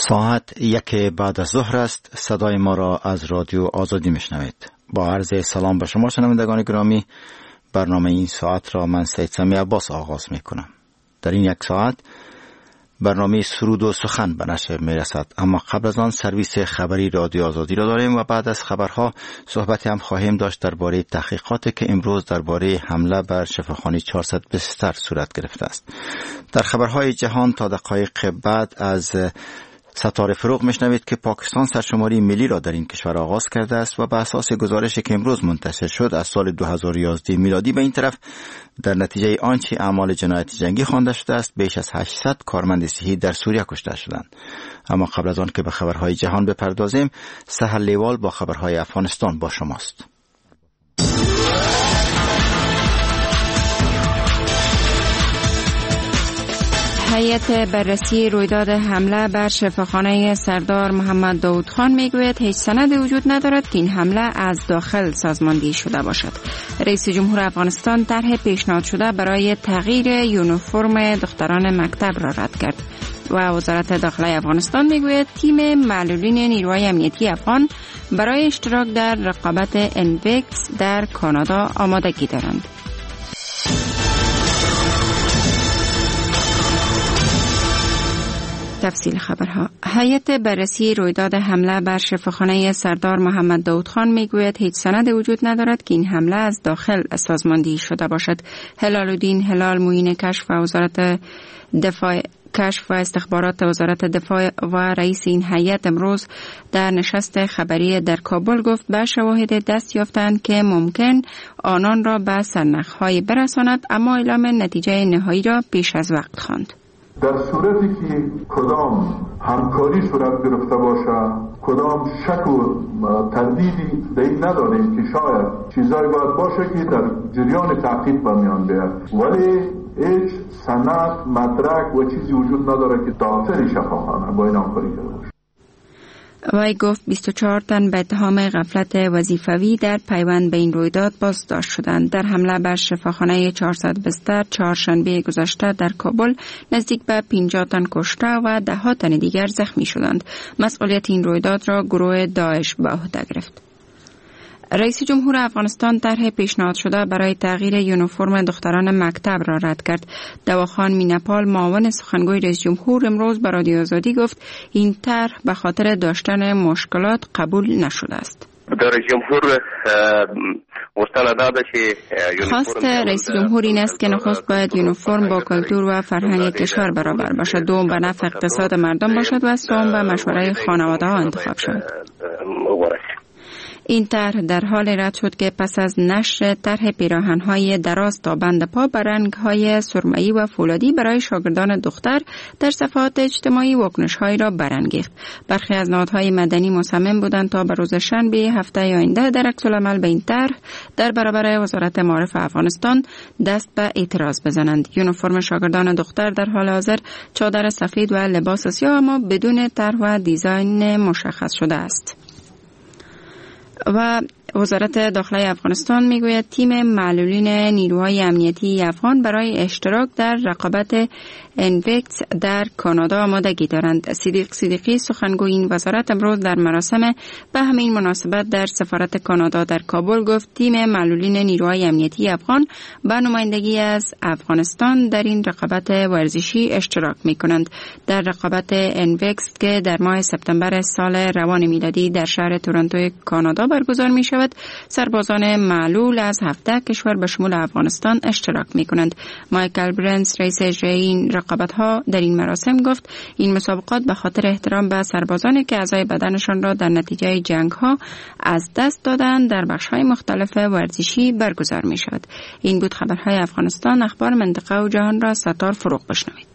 ساعت 1 بعد از ظهر است. صدای ما را از رادیو آزادی میشنوید. با عرض سلام به شما شنوندگان گرامی، برنامه این ساعت را من سید سمی عباس آغاز میکنم. در این یک ساعت برنامه سرود و سخن به نشر میرسد، اما قبل از آن سرویس خبری رادیو آزادی را داریم و بعد از خبرها صحبتی هم خواهیم داشت درباره تحقیقاتی که امروز درباره حمله بر شفاخانه 400 بستر صورت گرفته است. در خبرهای جهان تا دقایق بعد از ستاره فروغ میشنوید که پاکستان سرشماری ملی را در این کشور آغاز کرده است و به اساس گزارشی که امروز منتشر شد از سال 2011 میلادی به این طرف در نتیجه آنچه اعمال جنایت جنگی خوانده شده است بیش از 800 کارمند صحی در سوریه کشته شدند. اما قبل از آن که به خبرهای جهان بپردازیم، سحر لیوال با خبرهای افغانستان با شماست. هیئت بررسی رویداد حمله بر شفاخانه سردار محمد داود خان میگوید هیچ سندی وجود ندارد که این حمله از داخل سازماندهی شده باشد. رئیس جمهور افغانستان طرح پیشنهاد شده برای تغییر یونیفرم دختران مکتب را رد کرد و وزارت داخله افغانستان میگوید تیم معلولین نیروهای امنیتی افغان برای اشتراک در رقابت انویکس در کانادا آمادگی دارند. تفصیل خبرها. هیئت بررسی رویداد حمله بر شفاخانه سردار محمد داود خان میگوید هیچ سند وجود ندارد که این حمله از داخل سازماندهی شده باشد. هلال الدین هلال معین کشف و استخبارات وزارت دفاع و رئیس این هیئت امروز در نشست خبری در کابل گفت به شواهد دست یافتند که ممکن آنان را به سرنخ‌های برساند، اما اعلام نتیجه نهایی را پیش از وقت خواند. در صورتی که کدام همکاری صورت گرفته باشه، کدام شک و تردیدی در این نداریم که شاید چیزایی باید باشه که در جریان تحقیق به میان بیاد، ولی هیچ سند، مدرک و چیزی وجود نداره که داخل شفاخانه با این همکاری کرده باشه. وی گفت 24 تن به اتهام غفلت وظیفوی در پیوند به این رویداد بازداشت شدند. در حمله بر شفاخانه 400 بستر چهارشنبه گذشته در کابل نزدیک به 50 تن کشته و 10 تن دیگر زخمی شدند. مسئولیت این رویداد را گروه داعش به عهده گرفت. رئیس جمهور افغانستان طرح پیشنهاد شده برای تغییر یونیفرم دختران مکتب را رد کرد. دواخان مینپال معاون سخنگوی رئیس جمهور امروز به رادیو آزادی گفت این طرح به خاطر داشتن مشکلات قبول نشده است. رئیس جمهور خواست رئیس جمهور این است که نخست باید یونیفرم با کلتور و فرهنگ کشور برابر باشد، دوم به نفع اقتصاد مردم باشد و سوم به مشوره خانواده ها انتخاب شود. این طرح در حال رد شد که پس از نشر طرح پیراهن‌های دراز تا بند پا به رنگ‌های سرمه‌ای و فولادی برای شاگردان دختر در صفحات اجتماعی واکنش‌هایی را برانگیخت. برخی از نهادهای مدنی مصمم بودند تا به روز شنبه هفته آینده در عکس‌العمل به این طرح در برابر وزارت معارف افغانستان دست به اعتراض بزنند. یونیفرم شاگردان دختر در حال حاضر چادر سفید و لباس سیاه اما بدون طرح و دیزاین مشخص شده است. و وزارت داخله افغانستان میگوید تیم معلولین نیروهای امنیتی افغان برای اشتراک در رقابت انویکس در کانادا آمادگی دارند. صدیقی سخنگوی این وزارت امروز در مراسم به همین مناسبت در سفارت کانادا در کابل گفت تیم معلولین نیروهای امنیتی افغان به نمایندگی از افغانستان در این رقابت ورزشی اشتراک میکنند. در رقابت انویکس که در ماه سپتامبر سال روان میلادی در شهر تورنتو کانادا برگزار می شود، سربازان معلول از 17 کشور به شمول افغانستان اشتراک می کنند. مایکل برنز رئیس اجرایی این رقابت‌ها در این مراسم گفت این مسابقات به خاطر احترام به سربازانی که اعضای بدنشان را در نتیجه جنگ‌ها از دست دادند در بخش‌های مختلف ورزشی برگزار می شود. این بود خبرهای افغانستان. اخبار منطقه و جهان را ستار فروغ بشنوید.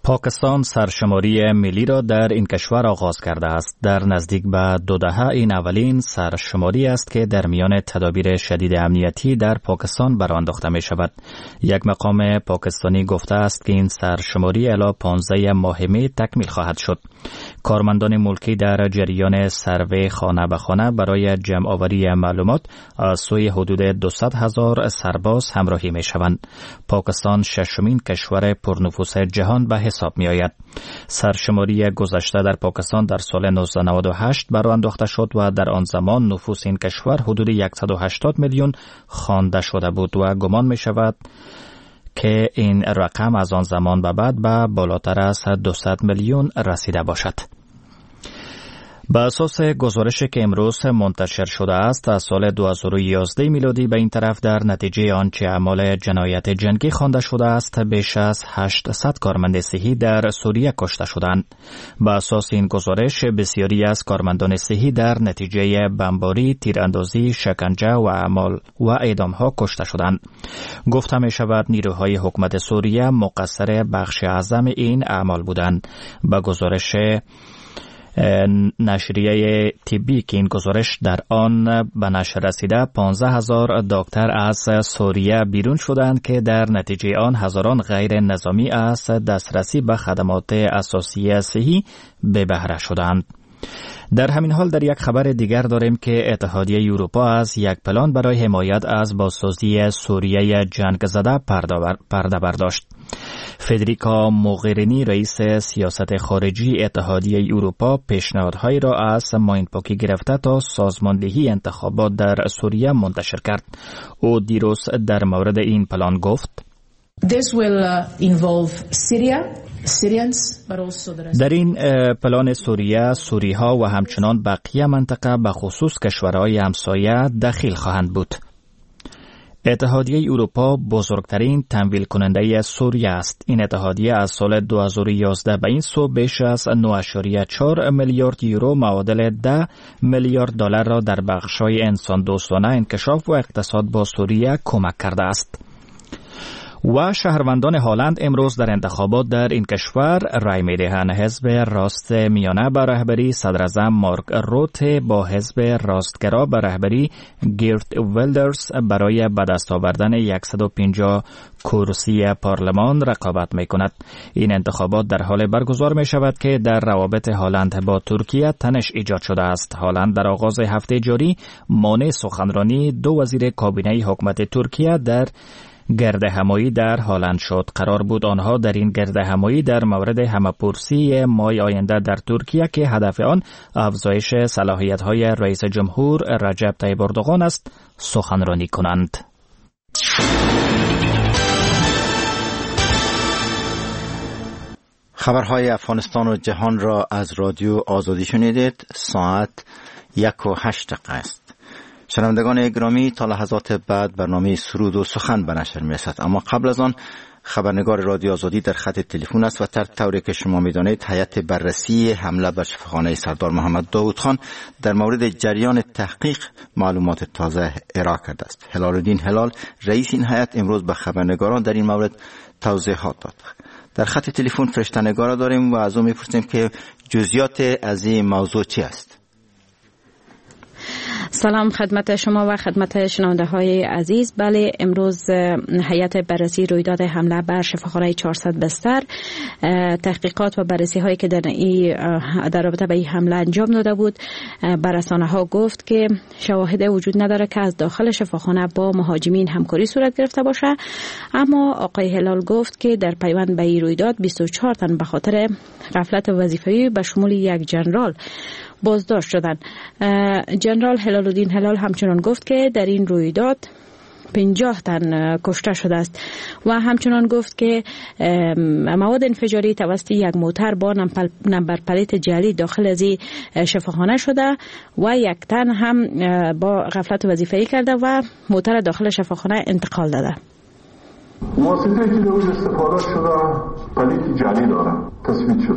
پاکستان سرشماری ملی را در این کشور آغاز کرده است. در نزدیک به 2 دهه این اولین سرشماری است که در میان تدابیر شدید امنیتی در پاکستان برآورده می شود. یک مقام پاکستانی گفته است که این سرشماری الی 15 ماه می تکمیل خواهد شد. کارمندان ملکی در جریان سروی خانه به خانه برای جمع آوری معلومات از سوی حدود 200,000 سرباز همراهی می شوند. پاکستان ششمین کشور پرنفوس جهان به حساب می آید. سرشماری گذشته در پاکستان در سال 1998 برآورده انداخته شد و در آن زمان نفوس این کشور حدود 180 میلیون خوانده شده بود و گمان می شود که این رقم از آن زمان به بعد به بالاتر از 200 میلیون رسیده باشد. به اساس گزارشی که امروز منتشر شده است، از سال 2011 میلادی به این طرف در نتیجه آنچه اعمال جنایت جنگی خوانده شده است، بیش از 800 کارمند صحی در سوریه کشته شدند. به اساس این گزارش، بسیاری از کارمندان صحی در نتیجه بمباری، تیراندازی، شکنجه و اعدام‌ها کشته شدند. گفته می شود نیروهای حکومت سوریه مقصر بخش اعظم این اعمال بودند. به گزارش نشریه طبی که این گزارش در آن به نشر رسیده، 15,000 دکتر از سوریه بیرون شدند که در نتیجه آن هزاران غیر نظامی از دسترسی به خدمات اساسی صحی به بهره شدند. در همین حال در یک خبر دیگر داریم که اتحادیه اروپا از یک پلان برای حمایت از بازسازی سوریه جنگ زده پرده برداشت. فدریکا موغرینی رئیس سیاست خارجی اتحادیه اروپا پیشنهادهایی را از مایندپاکی گرفته تا سازماندهی انتخابات در سوریه منتشر کرد. او دیروز در مورد این پلان گفت: در این پلان سوریه، سوری‌ها و همچنان بقیه منطقه به خصوص کشورهای همسایه دخیل خواهند بود. اتحادیه اروپا بزرگترین تمویل کننده سوریه است. این اتحادیه از سال 2011 به این سو بیش از 9.4 میلیارد یورو معادل 10 میلیارد دلار را در بخش‌های انسان دوستانه، انکشاف و اقتصاد با سوریه کمک کرده است. و شهروندان هلند امروز در انتخابات در این کشور رای می‌دهند. حزب راست میانه به رهبری صدراعظم مارک روت با حزب راستگرا به رهبری گیرت ویلدرز برای به دست آوردن 150 کرسی پارلمان رقابت می‌کند. این انتخابات در حال برگزار می‌شود که در روابط هلند با ترکیه تنش ایجاد شده است. هلند در آغاز هفته جاری مانع سخنرانی 2 وزیر کابینه حکومت ترکیه در گرد همایی در هلند شد. قرار بود آنها در این گرد همایی در مورد همه‌پرسی ماه آینده در ترکیه که هدف آن افزایش صلاحیت‌های رئیس جمهور رجب طیب اردوغان است سخنرانی کنند. خبرهای افغانستان و جهان را از رادیو آزادی شنیدید. ساعت 1:08 است. شنوندگان گرامی، تا لحظات بعد برنامه سرود و سخن به نشر می‌رسد، اما قبل از آن خبرنگار رادیو آزادی در خط تلفن است و طوری که شما می‌دانید هیئت بررسی حمله بر شفاخانه سردار محمد داود خان در مورد جریان تحقیق معلومات تازه ارائه کرده است. هلال الدین هلال رئیس این هیئت امروز به خبرنگاران در این مورد توضیحات داد. در خط تلفن فرشته‌نگار داریم و از او می‌پرسیم که جزئیات از این موضوع چی است. سلام خدمت شما و خدمت شنونده های عزیز. بله، امروز هیئت بررسی رویداد حمله بر شفاخانه 400 بستر تحقیقات و بررسی هایی که در رابطه با این حمله انجام داده بود بر رسانه ها گفت که شواهد وجود نداره که از داخل شفاخانه با مهاجمین همکاری صورت گرفته باشه، اما آقای هلال گفت که در پیوند به این رویداد 24 تن به خاطر غفلت وظیفه‌ای به شمول یک ژنرال بازداشت شدند. جنرال هلال الدین هلال همچنان گفت که در این رویداد 50 تن کشته شده است و همچنان گفت که مواد انفجاری توسط یک موتر با نمبر پلیت جعلی داخل از شفاخانه شده و یک تن هم با غفلت وظیفه‌ای کرده و موتر داخل شفاخانه انتقال داده. واسطه‌ای که در استفاده شده پلیت جعلی داره، تثبیت شده.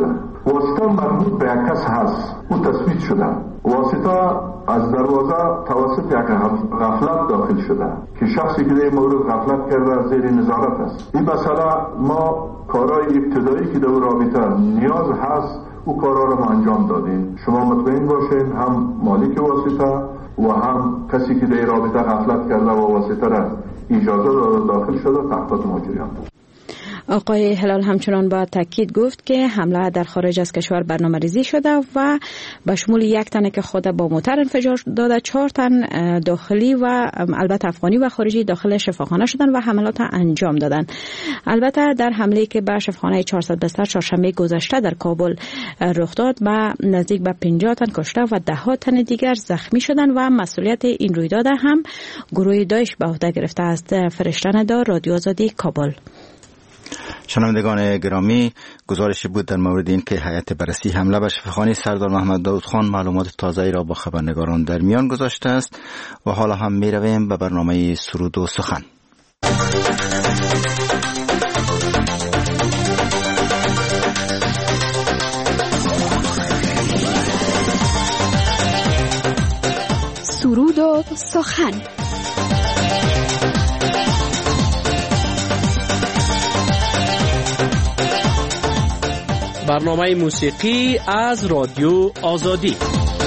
واسطه مربوط به یک کس هست، او تثبیت شده. واسطه از دروازه توسط یک غفلت داخل شده که شخصی که در مورد غفلت کرده زیر نظارت است. این مسئله ما کارهای ابتدایی که در رابطه نیاز هست او کارها را ما انجام دادیم. شما مطمئن باشین هم مالک واسطه و هم کسی که در رابطه غفلت کرده و واسطه را اجازه داده داخل شده تحت ما جریان داد. آقای هلال همچنان با تاکید گفت که حمله در خارج از کشور برنامه‌ریزی شده و به شمول 1 تن که خود با موتر انفجار داده، 4 تن داخلی و البته افغانی و خارجی داخل شفاخانه شدن و حملات انجام دادن. البته در حمله که به شفاخانه 400 بستر چهارشنبه گذشته در کابل رخ داد به نزدیک به 50 تن کشته و 10 تن دیگر زخمی شدن و مسئولیت این رویداد هم گروه داعش به عهده گرفته است. فرشته ندا، رادیو آزادی، کابل. شنوندگان گرامی، گزارشی بود در مورد این که هیئت بررسی حمله به شفاخانه سردار محمد داود خان معلومات تازه‌ای را با خبرنگاران در میان گذاشته است و حالا هم می رویم به برنامه سرود و سخن. سرود و سخن. برنامه موسیقی از رادیو آزادی.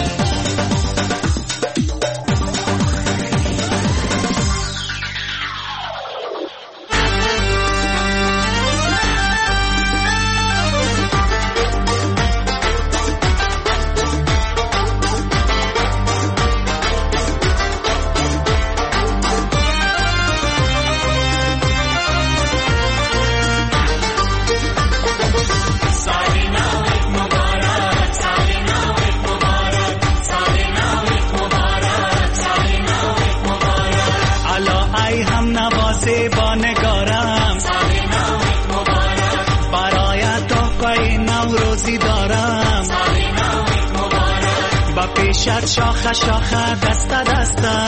شاخه شاخه دسته دسته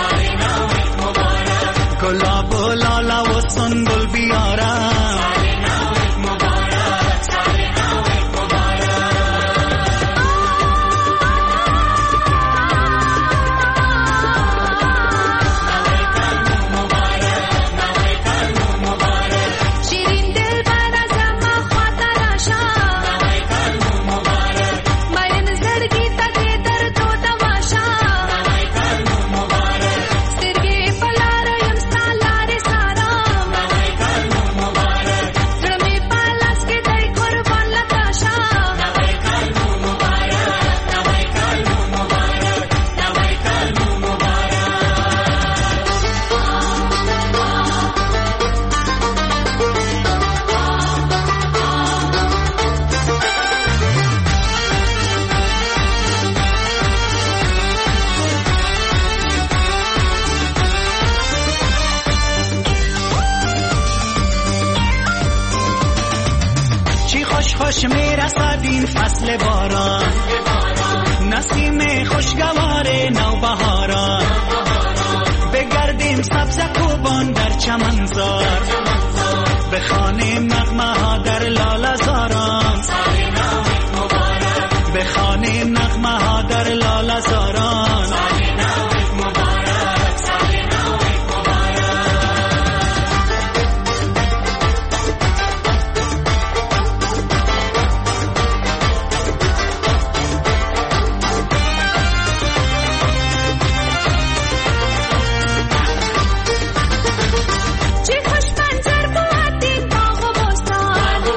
گلاب و لاله و سنبل بیارم خوش میرسد این فصل باران، نسیم خوشگوار نوبهاران، بگردیم سبز کوبان در چمنزار، بخوانیم نغمه ها در لاله زاران، بخوانیم نغمه ها در لاله زاران. چه خوش منظر بود این باغ و بستان،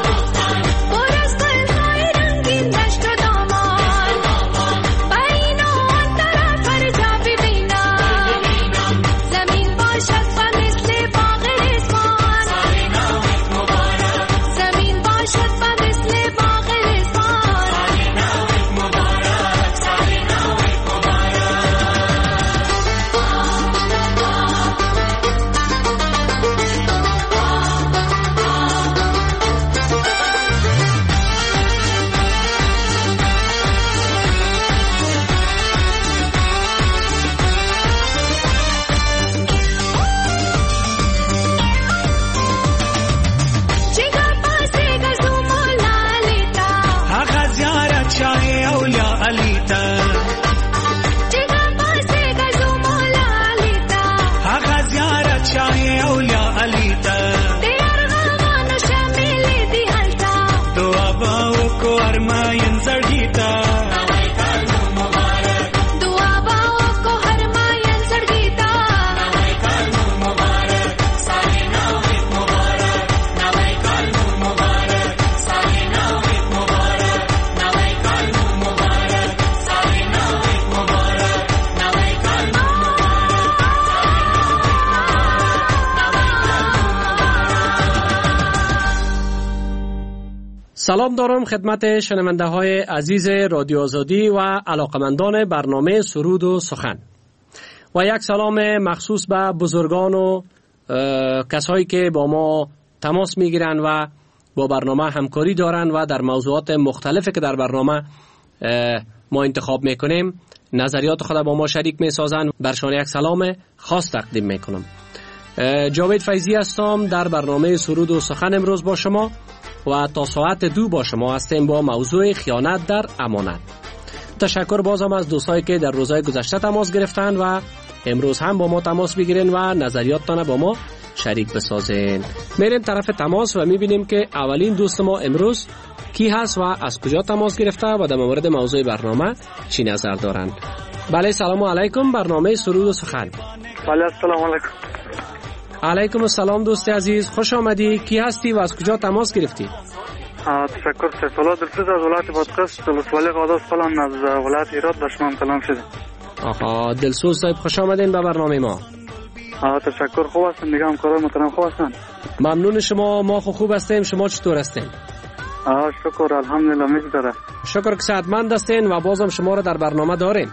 سلام دارم خدمت شنونده های عزیز رادیو آزادی و علاقمندان برنامه سرود و سخن و یک سلام مخصوص به بزرگان و کسایی که با ما تماس میگیرن و با برنامه همکاری دارن و در موضوعات مختلفی که در برنامه ما انتخاب میکنیم نظریات خود با ما شریک میسازن. برشان یک سلام خاص تقدیم میکنم. جاوید فیضی هستم در برنامه سرود و سخن امروز با شما و تا ساعت 2 با شما هستیم با موضوع خیانت در امانت. تشکر بازم از دوستایی که در روزهای گذشته تماس گرفتن و امروز هم با ما تماس بگیرین و نظریاتتان با ما شریک بسازین. میریم طرف تماس و میبینیم که اولین دوست ما امروز کی هست و از کجا تماس گرفته و در مورد موضوع برنامه چی نظر دارند. بله سلام علیکم، برنامه سرود و سخن. بله السلام علیکم. علیکم السلام دوست عزیز، خوش آمدی. کی هستی و از کجا تماس گرفتی؟ تشکر. سیفالله دلسوز از ولایت بادغیس، ولسوالی قادس فلان از ولایت هرات به شما کلام شده. آها دلسوز صاحب خوش آمدین به برنامه ما. تشکر. خوب هستم دیگه، همکارای محترم خوب هستن؟ ممنون شما، ما خوب هستیم. شما چطور هستین؟ شکر الحمدلله میگذره. شکر که صحتمند هستین و بازم شما را در برنامه داریم.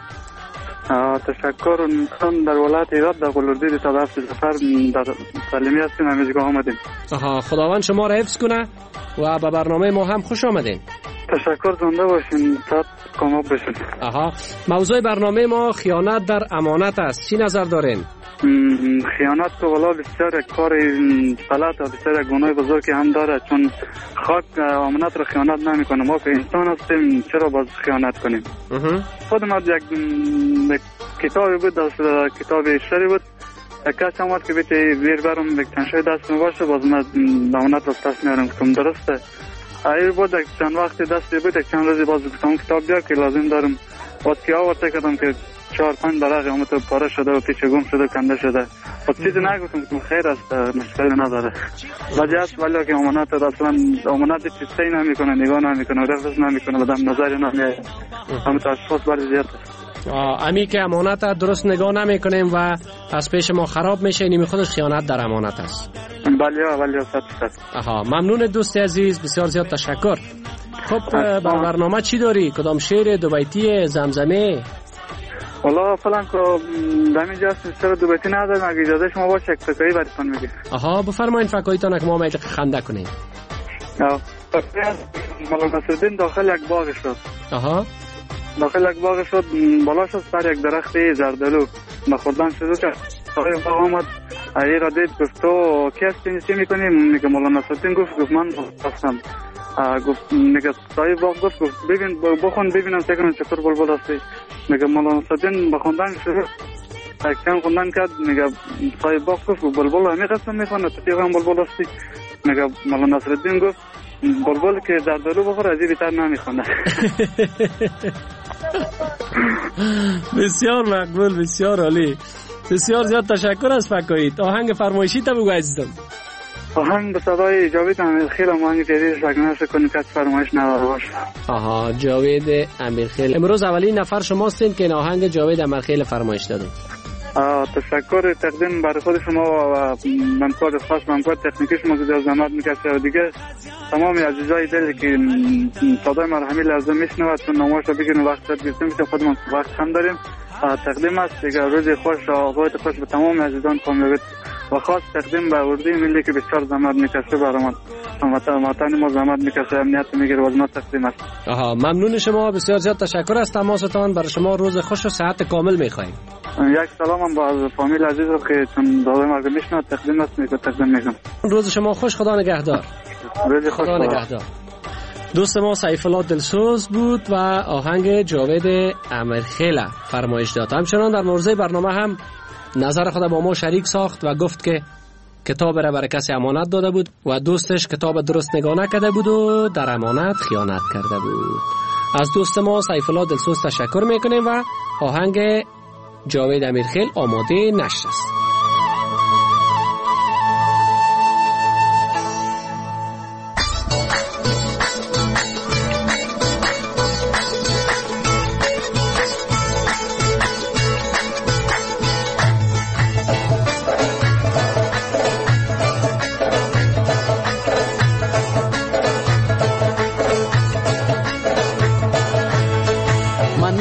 تشکر. من در ولایت هرات در قلوردی تا دست زفر در تعلیمی هستیم، همیزگاه آمدیم. خداوند شما را حفظ کنه و به برنامه ما هم خوش آمدین. تشکر. زنده باشین تا کامیاب بشین. موضوع برنامه ما خیانت در امانت است. چی نظر دارین؟ خیانت تو والا بسیار یک کار غلط و بسیار یک گناه بزرگی هم داره، چون خاک امانت رو خیانت نمیکنه. ما که انسان هستیم چرا باز خیانت کنیم؟ خودم یک کتابی بود، کتاب اشتری بود، یک کس هم که بیتی بیر برم یک تنشای دست باشه باز من امانت رو دست میارم کتم. درسته این بود یک چند وقتی دستی بود، یک چند روزی باز کتم کتاب بیار که لازم دارم باز که آورده کردم که 4-5 برق امت پاره شده و پیچ گم شده و کنده شده و چیزی نگفتم که خیر است، مشکلی نداره. ولی است ولی که امانت اصلا امانت چیزی نمیکنه، نگاه نمیکنه، رفض نمیکنه، بدم نظری نمیه. همت اشخاص برای زیاد است. امی که امانت درست نگاه نمیکنیم و از پیش ما خراب میشه، اینی خودش خیانت در امانت است. بله 100%. ممنون دوست عزیز، بسیار زیاد تشکر. خب برنامه چی داری؟ کدام شعر؟ دو بیتی؟ زمزمه؟ والا فلان که دمی هستیم سر دو بیتی نداریم، اگه اجازه شما باشه یک فکایی براتون میگه. بفرمایید فکاییتان که ما میل خنده کنیم. مولانا نصرالدین داخل یک باغ شد. داخل یک باغ شد، بالا شد سر یک درخت زردالو به خوردن شروع کرد. صاحب باغ آمد ای را دید، گفت تو کی هستی چی میکنی؟ میگه مولانا نصرالدین. گفت من هستم. گفت میگه صاحب باغ گفت ببین بخون ببینم چقدر چطور بلبل هستی. میگه مولانا نصرالدین بخوندن شروع کم خوندن کرد. میگه صاحب باغ گفت بلبل همین قسم میخونه تو چقدر بلبل هستی؟ میگه مولانا نصرالدین گفت بلبل که زردالو بخوره از این بیشتر نمیخونه. بسیار مقبول، بسیار عالی، بسیار زیاد تشکر از فکاییت. آهنگ فرمایشی تا بگو عزیزم. آهنگ به صدای جاوید امیرخیل، آهنگ جدیدش لگنش کنید که فرمایش نداره باشه. جاوید امیرخیل. امروز اولین نفر شماستین که این آهنگ جاوید امیرخیل فرمایش دادین. تشکر تقدیم برای خود شما و منکار خاص منکار تکنیکی شما که زحمت میکشه و دیگه تمامی عزیزای دلی که صدای مرحمی لازم میشنوند چون نمایش رو بگیرن وقت گرفتیم که خودمون وقت هم داریم. تقدیم است دیگه روز خوش و آقایت خوش به تمام عزیزان کامیابیت و خاص تقدیم به اردوی ملی که بسیار زحمت میکشه برای وطن ما زحمت میکشه، امنیت میگیره و از ما تقدیم است. ممنون شما، بسیار زیاد تشکر از تماستان. برای شما روز خوش و صحت کامل میخوایم. یک سلام هم با فامیل عزیز رو که چون دادای مرگ میشنه تقدیم است تقدیم میکنم. روز شما خوش، خدا نگهدار. روز خوش، خدا نگهدار. دوست ما سیفالله دلسوز بود و آهنگ جاوید امیرخیل فرمایش داد. همچنان در موضوع برنامه هم نظر خود با ما شریک ساخت و گفت که کتاب را برای کسی امانت داده بود و دوستش کتاب درست نگاه نکرده بود و در امانت خیانت کرده بود. از دوست ما سیفالله دلسوز تشکر میکنیم و آهنگ جاوید امیرخیل آماده نشر است.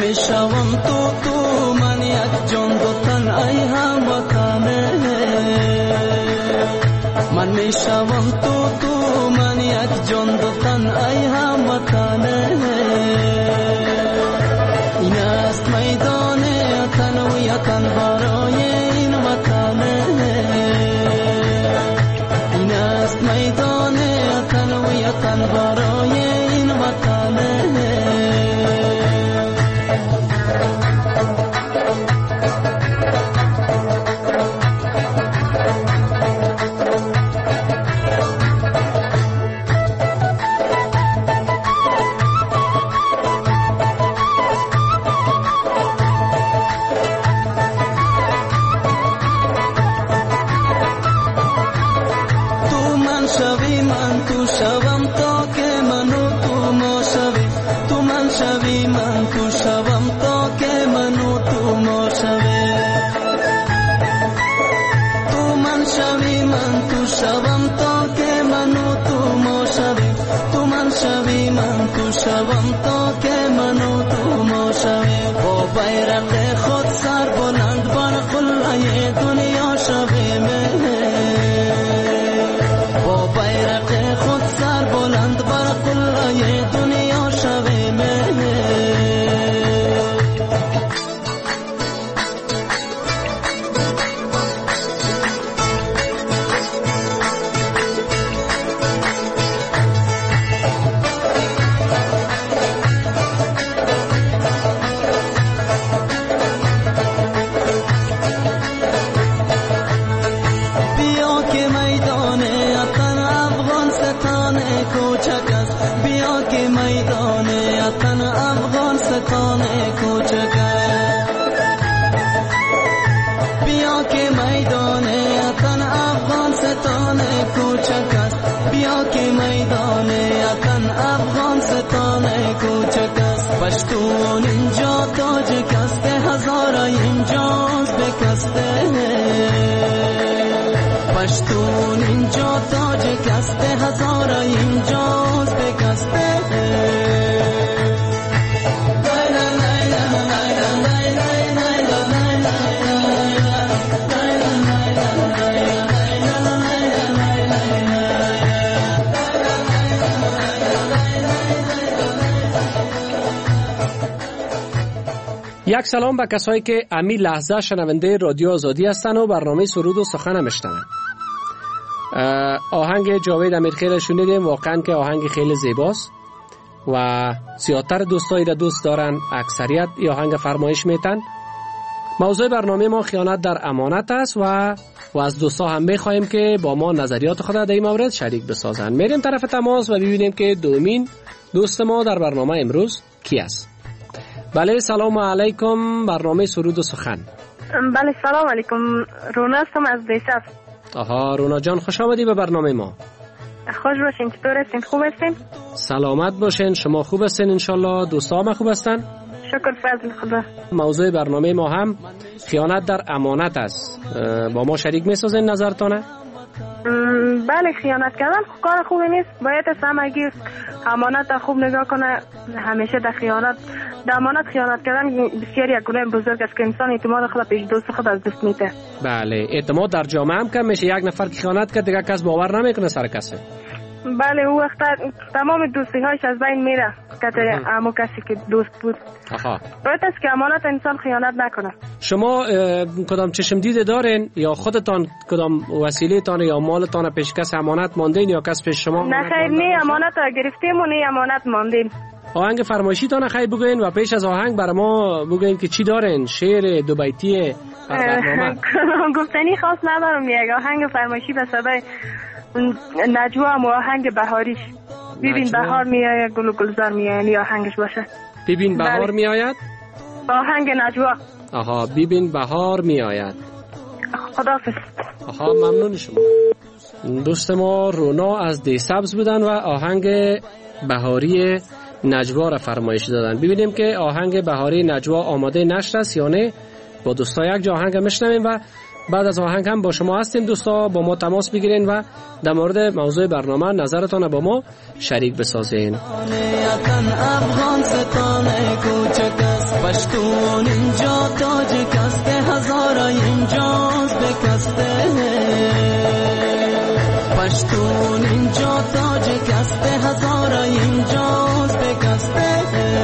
میشوم تو من یک جان دو تن ای هموطنه من میشوم تو من یک جان دو تن ای هموطنه این است میدان تنویتن برای این وطنه این است میدان تنویتن برای این وطنه یک سلام به کسایی که امی لحظه شنونده رادیو آزادی هستن و برنامه سرود و سخن میشنون. آهنگ جاوید امیرخیل شنیدیم، واقعا که آهنگ خیلی زیباست و زیادتر دوستایی را دوست دارن، اکثریت این آهنگ فرمایش میتن. موضوع برنامه ما خیانت در امانت است و از دوستا هم میخواهیم که با ما نظریات خود در این مورد شریک بسازن. میریم طرف تماس و ببینیم که دومین دوست ما در برنامه امروز کی است. بله سلام علیکم، برنامه سرود و سخن. بله سلام علیکم، رونا هستم از دیسف. آها رونا جان، خوش آمدی به برنامه ما. خوش باشین، چطور هستین؟ خوب هستین؟ سلامت باشین، شما خوب هستین انشالله؟ دوستا هم خوب هستن؟ شکر فضل خدا. موضوع برنامه ما هم خیانت در امانت است. با ما شریک میسازین نظرتانه؟ بله خیانت کردن کار خوبی نیست، باید همگی امانت خوب نگاه کنه. همیشه در امانت خیانت کردن بسیار یک گناه بزرگ است که انسان اعتماد خود پیش دوست خود از دست میده. بله اعتماد در جامعه هم کم میشه، یک نفر که خیانت کرد دیگه کس باور نمیکنه سر کسی. بله او وقت تمام دوستی هایش از بین میره که همون کسی که دوست بود. آها، باید است که امانت انسان خیانت نکنه. شما کدام چشم دیده دارین یا خودتان کدام وسیله تان یا مالتان پیش کس امانت ماندین یا کس پیش شما؟ نه خیر، نه امانت گرفتیم و نه امانت ماندین. آهنگ فرمایشی تان خیلی بگوین و پیش از آهنگ برای ما بگوین که چی دارین، شعر دو بیتی برنامه. گفتنی خاص ندارم، یک آهنگ فرمایشی به صدای نجوا هم آهنگ بهاریش. ببین بهار میآید گل و گلزار میآید، این آهنگش باشه. ببین بهار میآید؟ آهنگ نجوا. آها، ببین بهار میآید. خداحافظ. آها، ممنون شما. دوست ما رونا از دی سبز بودن و آهنگ بهاری نجوا را فرمایش دادن. ببینیم که آهنگ بهاری نجوا آماده نشر است یا نه. با دوستا یک جا آهنگ میشنویم و بعد از آهنگ هم با شما هستیم. دوستا با ما تماس بگیرین و در مورد موضوع برنامه نظرتان با ما شریک بسازین. پشتون اینجا تاج کسته هزارا اینجاز بکسته پشتون اینجا تاج کسته هزارا اینجاز بکسته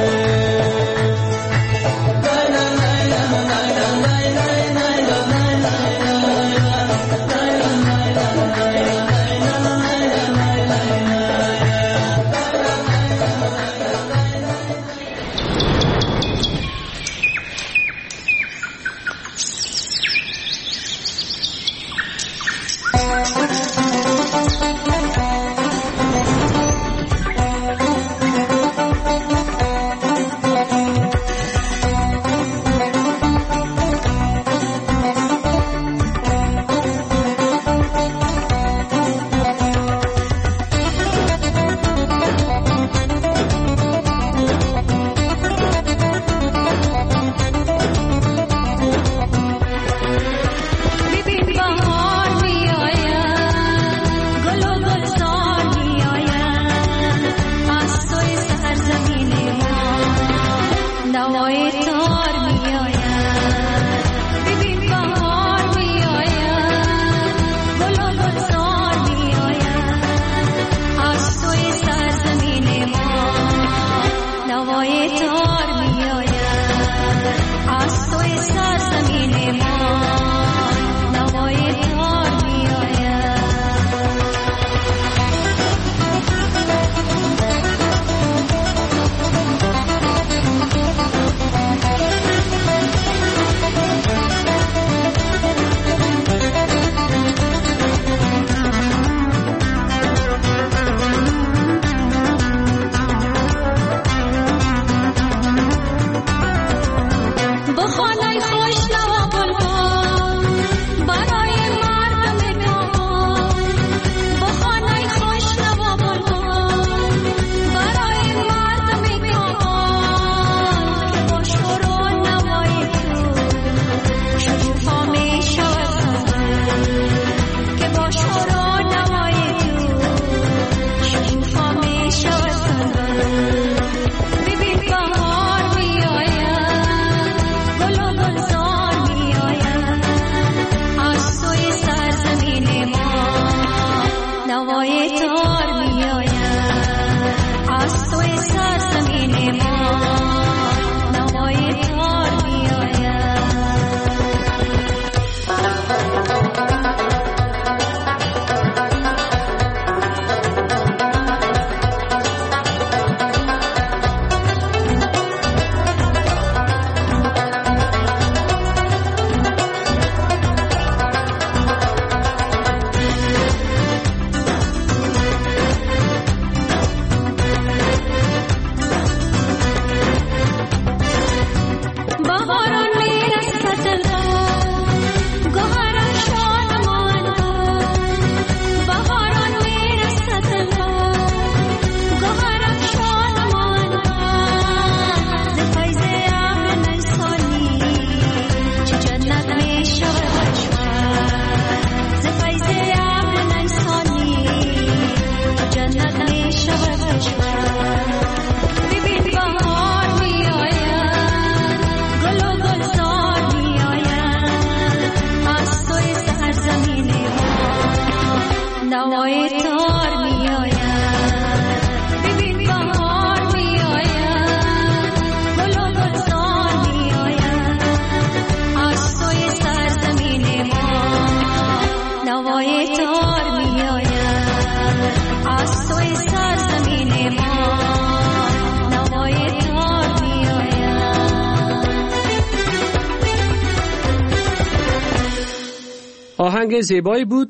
آهنگ زیبایی بود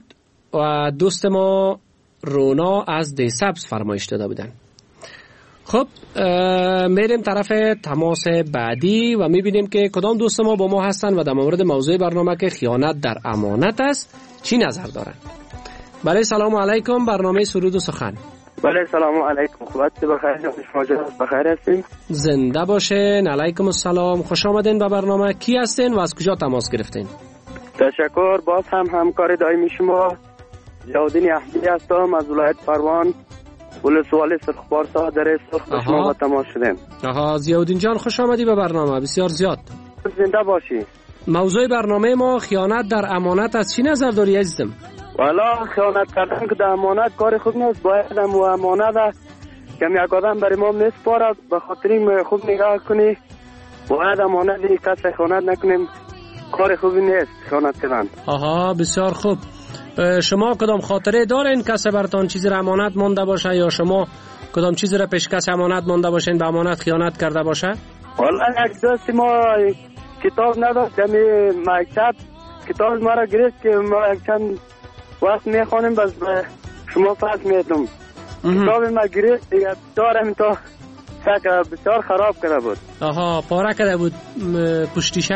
و دوست ما رونا از دیسبز فرمایش داده بودن. خب میریم طرف تماس بعدی و میبینیم که کدام دوست ما با ما هستن و در مورد موضوع برنامه که خیانت در امانت است چی نظر دارن. بله سلام علیکم، برنامه سرود و سخن. بله سلام علیکم، خوبت بخیر، شما بخیر هستین؟ زنده باشین. علیکم السلام، خوش آمدین به برنامه. کی هستین و از کجا تماس گرفتین؟ تشکر. باز هم همکار دائمی شما ضیاءالدین احمدی هستم از ولایت پروان ولسوالی سرخپارسا در سرخ به شما با تماس شدیم. ضیاءالدین جان خوش آمدی به برنامه. بسیار زیاد زنده باشی. موضوع برنامه ما خیانت در امانت از چی نظر داری عزیزم؟ والا خیانت کردن که در امانت کار خوب نیست. باید هم امانت که یک آدم برای ما میسپاره به خاطر این خوب نگاه کنی. باید امانت کسی خیانت نکنیم. کار خوبی نیست خیانت کردن. بسیار خوب. شما کدام خاطره دارین کسی براتون چیزی را امانت مانده باشه یا شما کدام چیزی را پیش کسی امانت مانده باشین به امانت خیانت کرده باشه؟ والا یک دوست ما کتاب نداشت دمی مکتب کتاب ما را گرفت که ما یک چند وقت میخوانیم بس به شما پس میدم. کتاب ما گرفت دیگه دارم تا سک بسیار خراب کرده بود. پاره کرده بود پشتیشه؟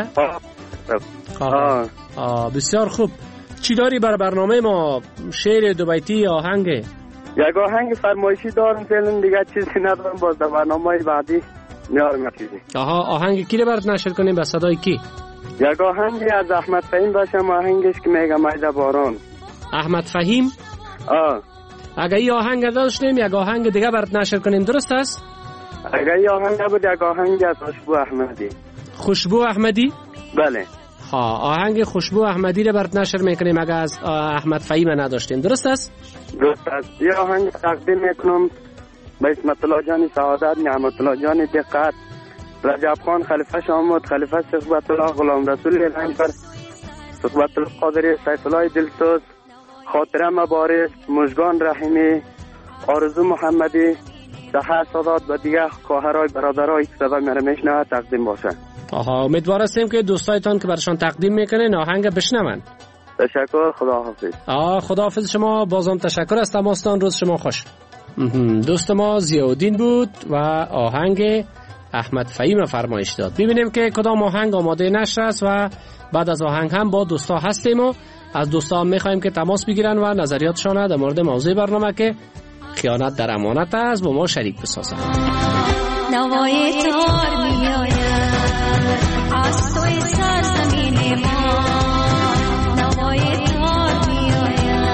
بسیار خوب. چی داری بر برنامه ما؟ شعر دو بیتی یا آهنگ؟ یک آهنگ فرمایشی دارم فعلا دیگه چیزی ندارم. باز در برنامه بعدی میارم چیزی. آهنگ کی رو برات نشر کنیم به صدای کی؟ یک آهنگ از احمد فهیم باشم آهنگش که میگه میده باران. احمد فهیم؟ اگه این آهنگ داشتیم یک آهنگ دیگه برات نشر کنیم درست است؟ اگه این آهنگ بود یک آهنگ از خوشبو احمدی. خوشبو احمدی؟ بله. آهنگ خوشبو احمدی رو برات نشر میکنیم اگه از احمد فهیم نداشتیم درست است؟ درست است. یه آهنگ تقدیم میکنم به اسمت الله جان سعادت، نعمت الله جان دقت، رجب خان خلیفه شامت، خلیفه صحبت الله غلام رسول لنجبر، صحبت الله قادری، سیف الله دلسوز، خاطره مبارک، مژگان رحیمی، آرزو محمدی، سحر سادات و دیگه خواهرای برادرای که صدا میره میشنوه تقدیم باشه. امیدوار هستیم که دوستایتان که برشان تقدیم میکنین آهنگ بشنون. تشکر. خداحافظ. خداحافظ شما. بازم تشکر از تماستان. روز شما خوش. دوست ما ضیاءالدین بود و آهنگ احمد فهیم فرمایش داد. ببینیم که کدام آهنگ آماده نشر است و بعد از آهنگ هم با دوستا هستیم و از دوستا هم میخوایم که تماس بگیرن و نظریاتشان در مورد موضوع برنامه که خیانت در امانت است با ما شریک بسازن. نوای تار می آید از توی سرزمین ما، نوای تار می آید.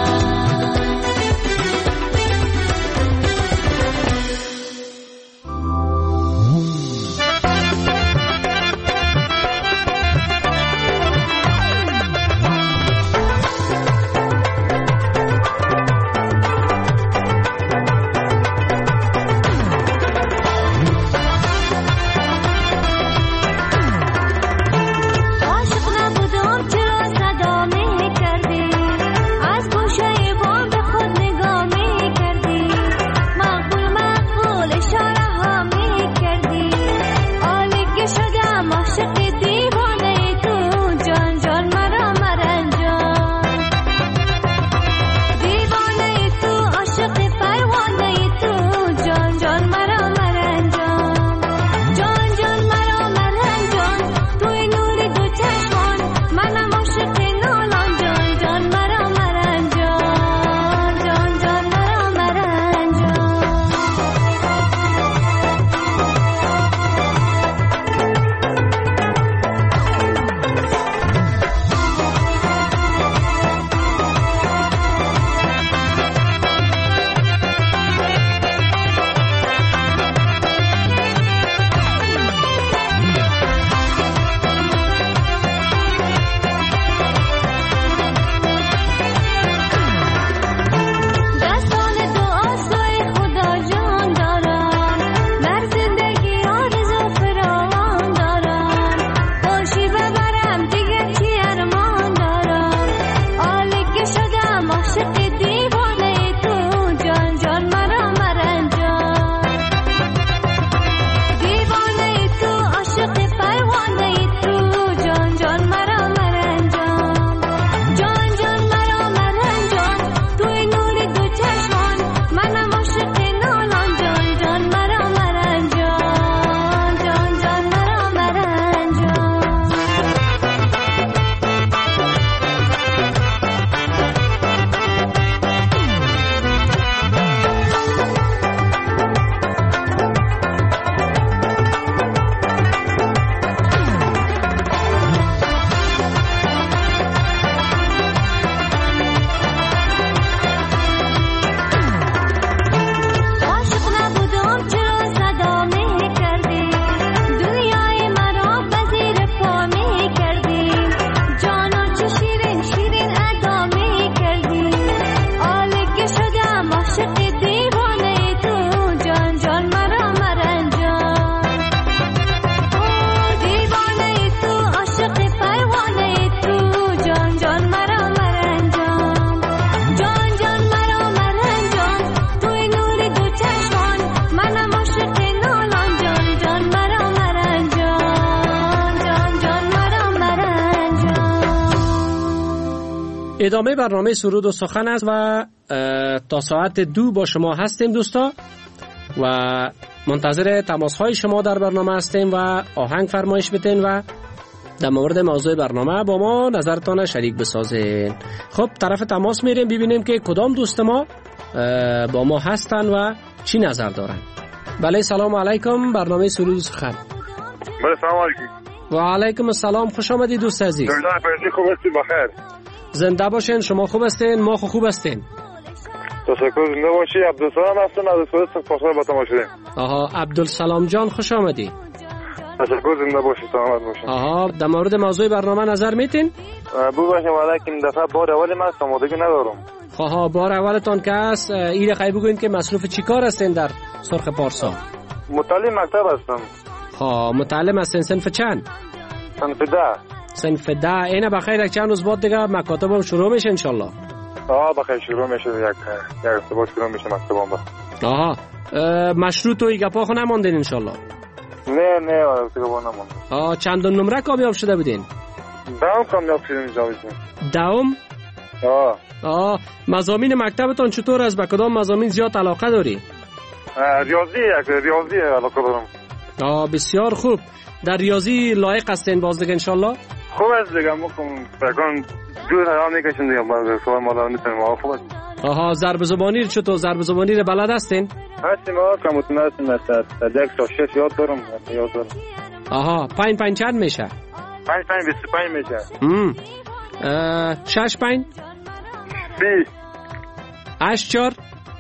ادامه برنامه سرود و سخن است و تا ساعت 2 با شما هستیم دوستا و منتظر تماس های شما در برنامه هستیم و آهنگ فرمایش بتین و در مورد موضوع برنامه با ما نظرتان شریک بسازین. خب طرف تماس میریم ببینیم که کدام دوست ما با ما هستن و چی نظر دارن. بله سلام علیکم، برنامه سرود و سخن. بله سلام علیکم. و علیکم السلام، خوش آمدید دوست عزیز. خوب هستی؟ بخیر. زنده باشین. شما خوب هستین؟ ما خوب هستین. تشکر. زنده باشی. عبدالسلام هستم از اسکوت پاسار با تماشا شدیم. آها عبدالسلام جان خوش آمدی. تشکر. زنده باشی. سلامت باشین. آها در مورد موضوع برنامه نظر میتین؟ بگویم ولیکن دفعه بار اولی من آمادگی ندارم. آها بار اولتون که است ایره خیلی بگوین که مصروف چی کار هستین در سرخ پارسا؟ متعلم مکتب هستم. ها متعلم هستین سنف چند؟ سنف 10. سنف 10. اینه بخیر چند روز بعد دیگه مکاتبم شروع میشه انشالله. بخیر شروع میشه یک ارتباط شروع میشه مکتبم با. آها مشروط و ایگپا خو نماندین انشالله؟ نه دیگه با نماند. چندون نمره کامیاب شده بودین؟ دوم کامیاب شدیم جاویدیم. دوم؟ مضامین مکتبتون چطور است؟ به کدام مضامین زیاد علاقه داری؟ ریاضی علاقه دارم. بسیار خوب. در ریاضی لایق هستین باز دیگه انشالله؟ خوب است دیگه مکم فکران جور هم میکشیم دیگه باز سوال مالا میتونیم. خوب است. ضرب زبانی چطور؟ ضرب زبانی رو بلد هستین؟ هستیم کمتون هستیم مثلا 1 تا 6 یاد دارم. 5 چند میشه؟ 5 25 میشه. 6 5 30 8 4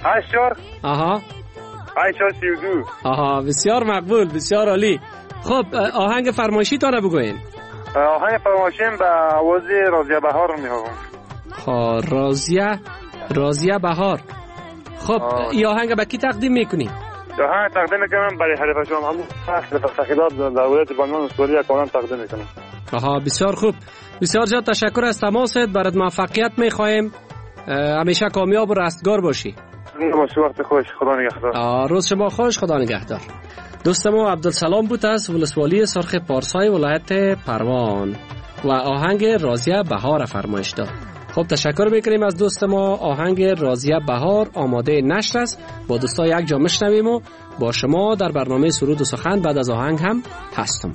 8 32. بسیار مقبول، بسیار عالی. خب آهنگ فرمایشی تا بگوین. آهنگ فرمایشیم به آواز راضیه بهار رو میخوام. راضیه بهار. خب این آهنگ به کی تقدیم میکنی؟ آهنگ تقدیم میکنم برای حریف شما همون تحقیقات در ولایت بنگال سوریه کانون تقدیم میکنم. بسیار خوب. بسیار زیاد تشکر از تماست. برات موفقیت میخوایم. همیشه کامیاب و رستگار باشی. وقت خوش. خدا نگهدار. روز شما خوش. خدا نگهدار. دوست ما عبدالسلام بود از ولسوالی سرخ پارسای ولایت پروان و آهنگ راضیه بهار فرمایش داد. خب تشکر میکنیم از دوست ما. آهنگ راضیه بهار آماده نشر است. با دوستا یک جا میشنویم و با شما در برنامه سرود و سخن بعد از آهنگ هم هستم.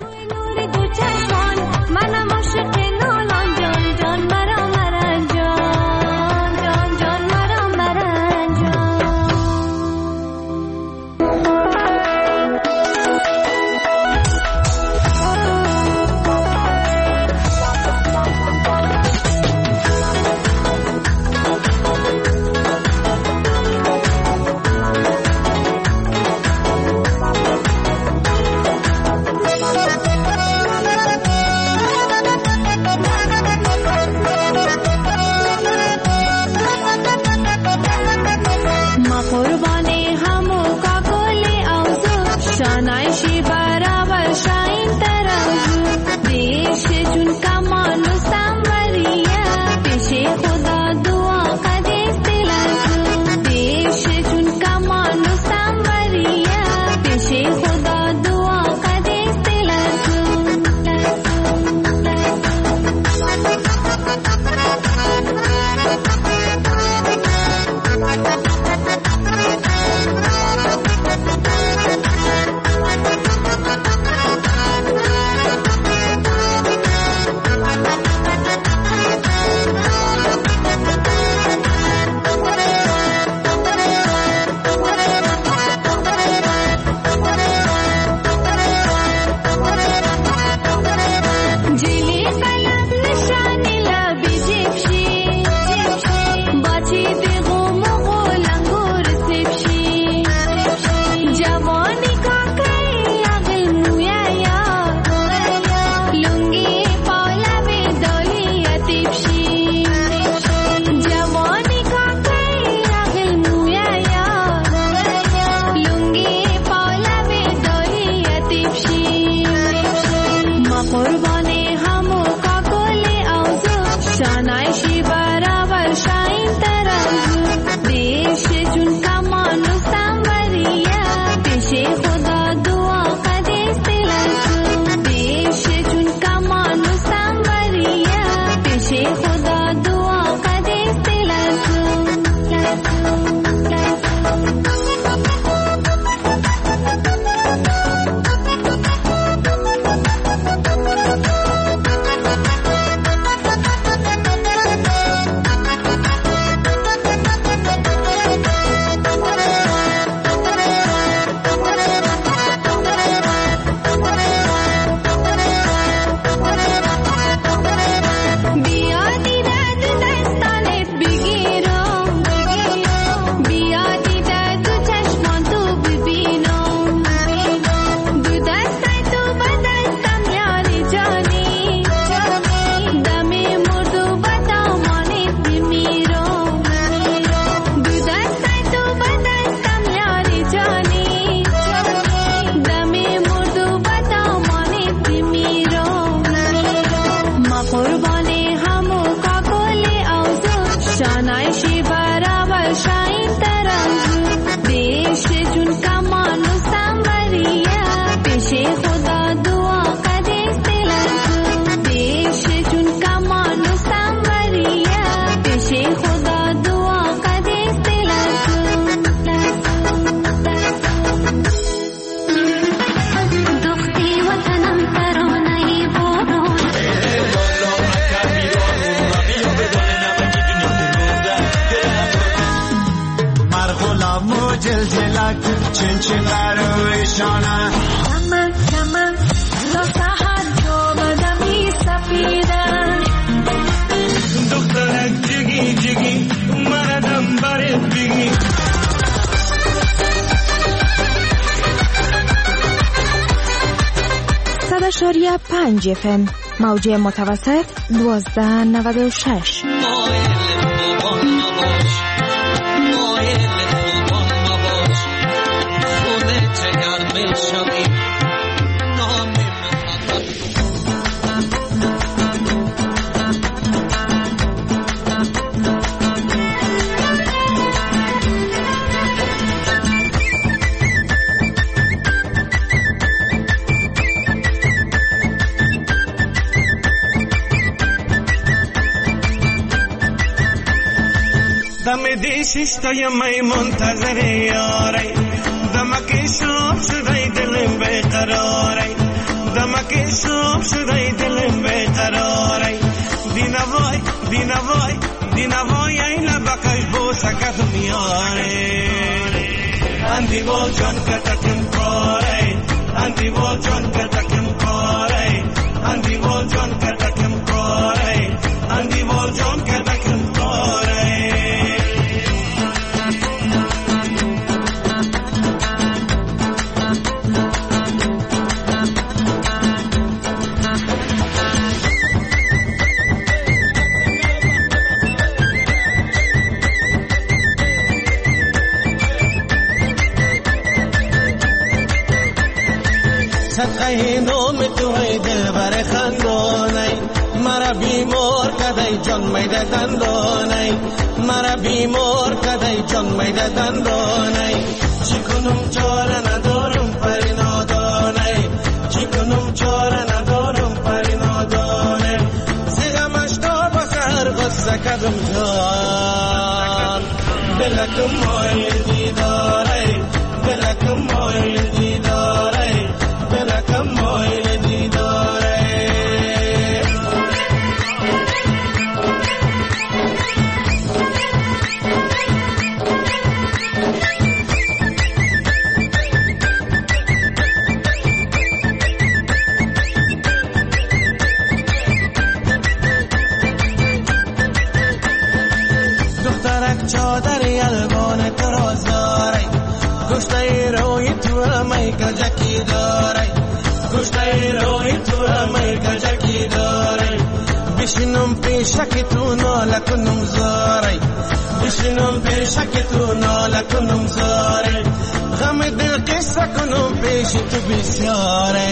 فلک چین چین رویشانه چمن چمن تا سحر جا می سپیدن دخترک جگی جگی مردم برد بگی 100.5 FM موج متوسط 1296. دم دیشیشتای می منتظر یاری دمکی شب شدای دلم بیقراری دمکی شب شدای دلم بیقراری دینوای دینوای دینوای ای لبکش بوسکت میاری اندی بول جان کتکم کاری اندی بول جان کتکم کاری اندی بول جان کتکم کاری اندی بول جان کتکم کاری صدقه نام تو های دل بر خندانه مرا بیمار کدای جان میده دندانه مرا بیمار کدای جان میده دندانه چی کنم چاره ندارم پری نادانه چی کنم چاره ندارم پری نادانه زیغمش تا بسر غصه کدم جان بلکم مایل دیداره بلکم مایل دیداره بلکم مایل دیداره دخترک چادری الوان تراز داره گشته روی تو همی گجکی داره گشته روی تو همی گجکی داره بشینم پیشکی تو ناله کنم زاره بشینم پیشکی تو ناله کنم زاره غم دل قصه کنم پیش تو بسیاره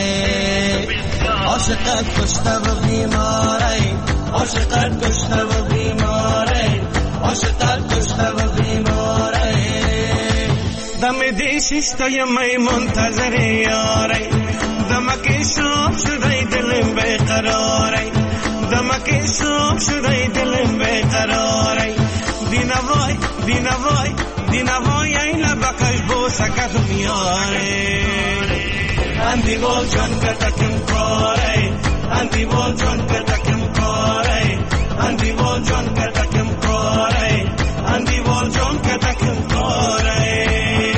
عاشقت کشته و بیماره عاشقت کشته و بیماره عاشقت کشته و بیماره دم دیشیشتای می منتظر یاری دمکی شب شدای دلم بیقراری دمکی شب شدای دلم بیقراری دینوای دینوای دینوای ای لبکش بوسکت میاری اندی بول جان کتکم کاری اندی بول جان کتکم کاری اندی بول جان کتکم کاری اندی بول جان کتکم کاری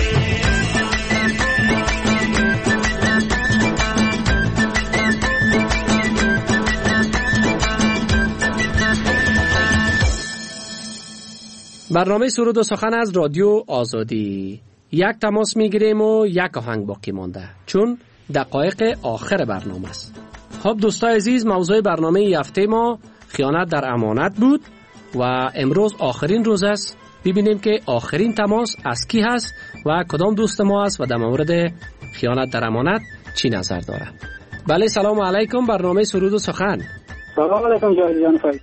برنامه سرود و سخن از رادیو آزادی. یک تماس میگیریم و یک آهنگ باقی مانده چون دقایق آخر برنامه است. خب دوستای عزیز، موضوع برنامه این هفته ما خیانت در امانت بود و امروز آخرین روز است. ببینیم که آخرین تماس از کی هست و کدام دوست ما است و در مورد خیانت در امانت چی نظر دارد. بله، سلام علیکم. برنامه سرود و سخن. سلام علیکم جان فاید.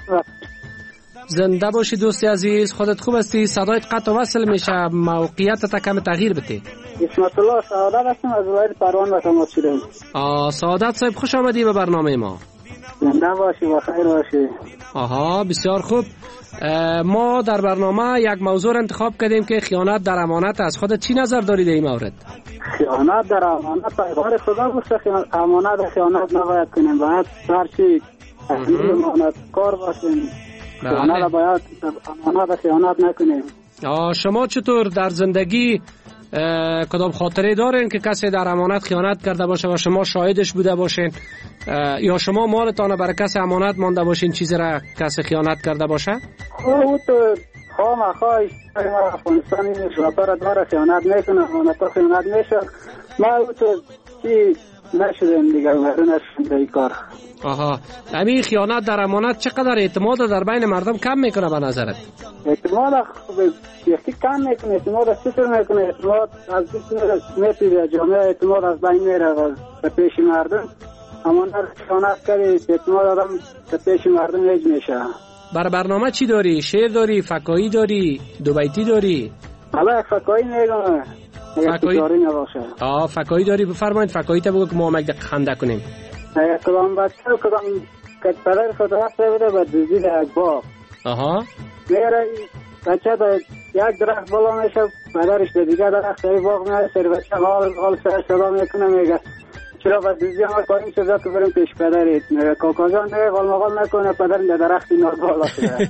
زنده باشی دوستی عزیز. خودت خوب هستی؟ صدایت قطع وصل میشه، موقعیت کم تغییر بده. اسمت الله سعادت هستم از ولایت پروان و تماس شدم. سعادت صاحب، خوش آمدی به برنامه ما. زنده باشی و خیر باشی. آها، بسیار خوب. ما در برنامه یک موضوع انتخاب کردیم که خیانت در امانت. از خودت چی نظر داری در این مورد؟ خیانت در امانت پیغمبر خدا گفته امانت و خیانت نباید کنیم، باید هر چی امانت کار باشیم. خیانت باید امانت و خیانت نکنیم. شما چطور در زندگی کدام خاطره دارین که کسی در امانت خیانت کرده باشه و شما شاهدش بوده باشین، یا شما مالتان برای کسی امانت مانده باشین چیزی را کسی خیانت کرده باشه؟ او تو خواهی افغانستانی شوپر داره خیانت میکنه، امانت خیانت میشه. ما او تو چی نشدیم دیگه، نشدیم این کار. آها، همین خیانت در امانت چقدر اعتماد در بین مردم کم میکنه به نظرت؟ اعتماد یکی کم میکنه، اعتماد صفر میکنه، اعتماد از میپیده جامعه، اعتماد از بین میره به پیش مردم. امانت خیانت کردی اعتماد آدم به پیش مردم هیچ میشه. بر برنامه چی داری؟ شعر داری؟ فکایی داری؟ دو بیتی داری؟ حالا فکایی میگم. فکایی داری؟ بفرمایید فکایی تا بگو که ما هم خنده کنیم. کدام بچه کدام که پدر خود رفته بوده به دوزی در یک باغ. میره بچه در یک درخت بالا میشه، پدرش در دیگه درخت در باغ میره، سر بچه حال سر صدا میکنه، میگه چرا به دوزی همه کاریم شده که بریم پیش پدرت. میگه کاکا جان میگه غال میکنه، پدر در درخت نار بالا شده.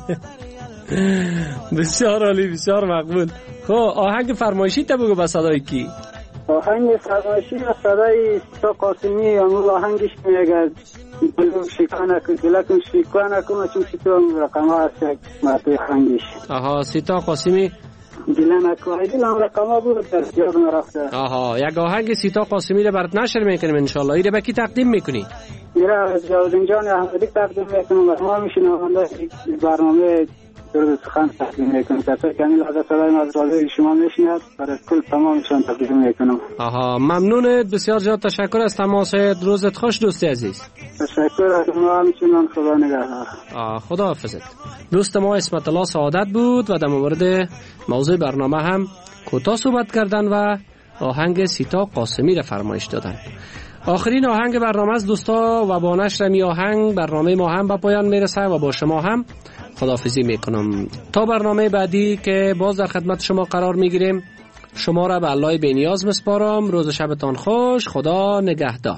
بسیار عالی، بسیار مقبول. خب آهنگ فرمایشی تا بگو با صدای کی؟ آهنگ فرمایشی و صدای سیتا قاسمی، اون آهنگش میگه دلم شکانه کن، دلکم شکانه کن، چون سیتا رقمه هست مرتبه خنگش. آها، سیتا قاسمی دلم رقمه بود در یادم رفته. آها، یک آهنگ سیتا قاسمی رو برات نشر میکنیم انشالله. ایره به کی تقدیم میکنی؟ ایره از جاودین جان احمدی تقدیم میکنم و ما میشنم برنامه درود سخن تقدیم میکنم. کسایی که همین لحظه صدای از رادیوی شما میشنید برای کل تمامشان تقدیم میکنم. آها، ممنونت، بسیار زیاد تشکر از تماست. روزت خوش دوستی عزیز. تشکر از شما همچنان، خدا نگهدار. خدا حافظت. دوست ما اسمت الله سعادت بود و در مورد موضوع برنامه هم کوتاه صحبت کردن و آهنگ سیتا قاسمی را فرمایش دادن. آخرین آهنگ برنامه از دوستا و با نشر می آهنگ برنامه ما هم به پایان میرسه و با شما هم خداحافظی میکنم تا برنامه بعدی که باز در خدمت شما قرار میگیریم. شما را به الله بی‌نیاز میسپارم. روز شبتان خوش. خدا نگهدار.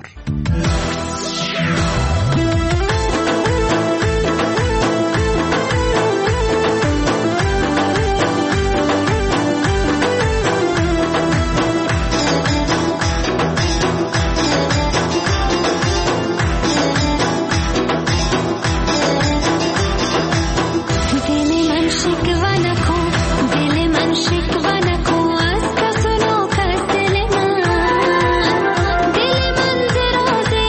دل من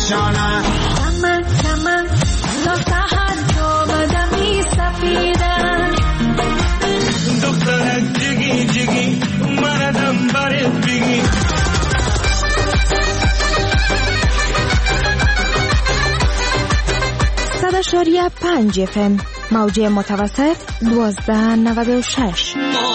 نشانه چمن چمن تا سحر آمدمی سفیدن دخترک جگی جگی مردم برد بگی 100.5 FM موج متوسط 1296.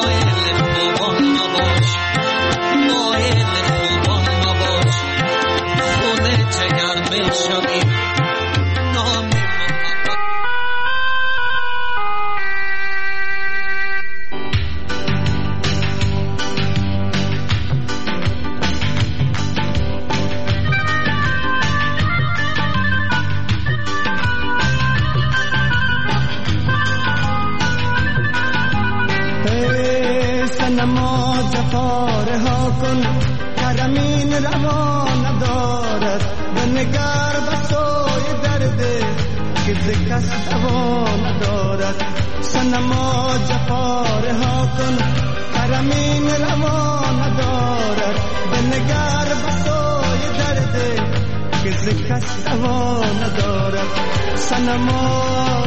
نما جفاره ها کن کرمین روان دارد بنگر بسوی درده که کس دوان دارد سنما جفاره ها کن کرمین روان دارد بنگر بسوی درده که کس دوان دارد سنما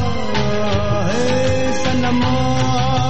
سنما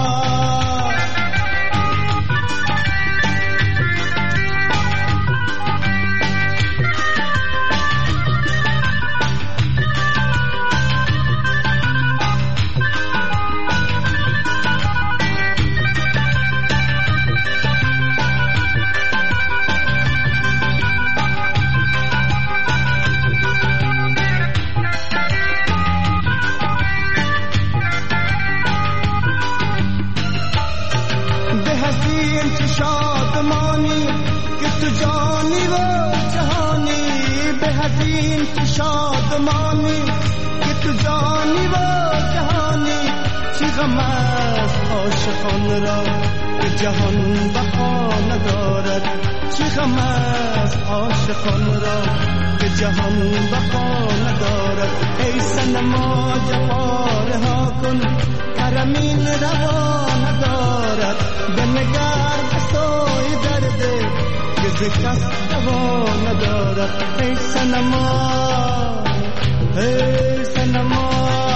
شادمانی که تو جانی و جهانی به حزین تو شادمانی که تو جانی و جهانی چی غم است عاشقان را که جهان بقا ندارد چی غم است عاشقان را که جهان بقا ندارد ای صنما جواره ها کن کرمین روا ندارد بنگر بسوی درده که کس دوا ندارد ای صنما ای صنما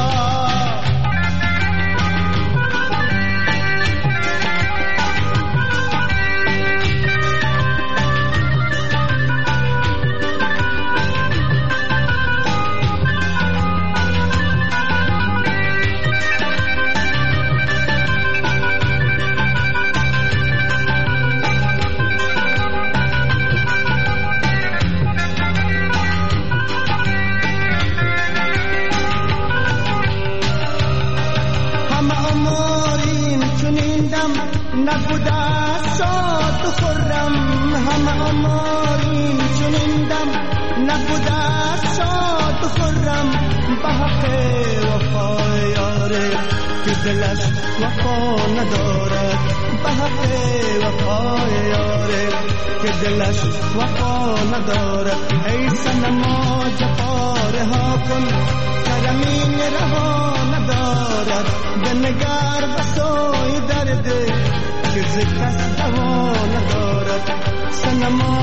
نبوده شاد و خرم همه عماریم چنین دم نبوده شاد و خرم به حق وفای یاره که دلش وفا ندارد به حق وفای یاره که دلش وفا ندارد ای صنما جفاره ها کن کرمین رها ندارد بنگر بسوی درده که کس دوا ندارد صنما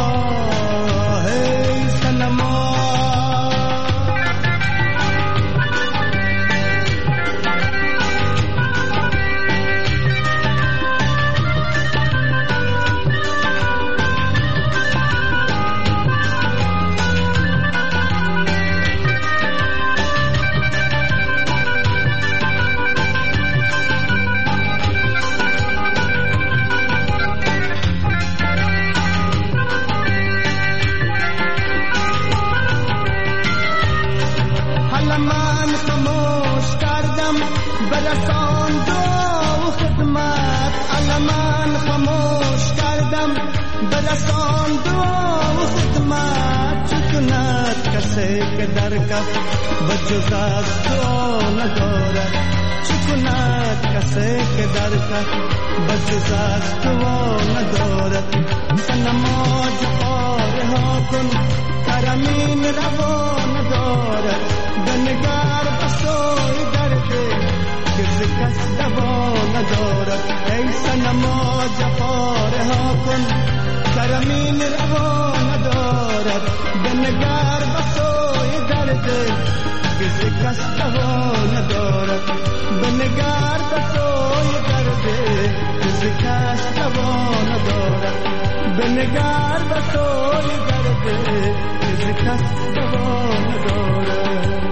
ای صنما بجز از تو ندارد چی کند کسی که درکت بجز از تو ندارد صنما جفاره ها کن کرمین روا ندارد بنگر بسوی درده که کس دوا ندارد ای صنما جفاره ها کن کرمین روا ندارد بنگر کرده کسی کس روا ندارد بنگر به توی درده کسی کس روا ندارد بنگر به توی درده کسی کس روا ندارد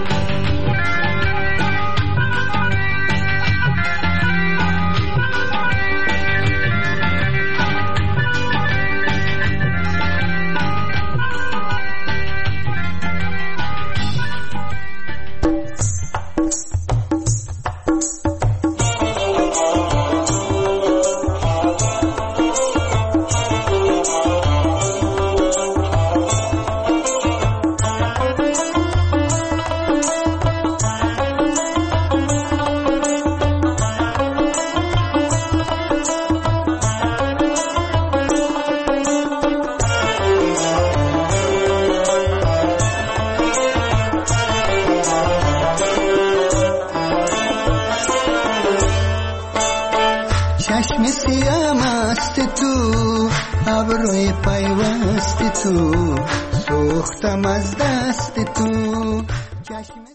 چشم سیاه مست تو ابروی پیوست تو سوختم از دست تو چشم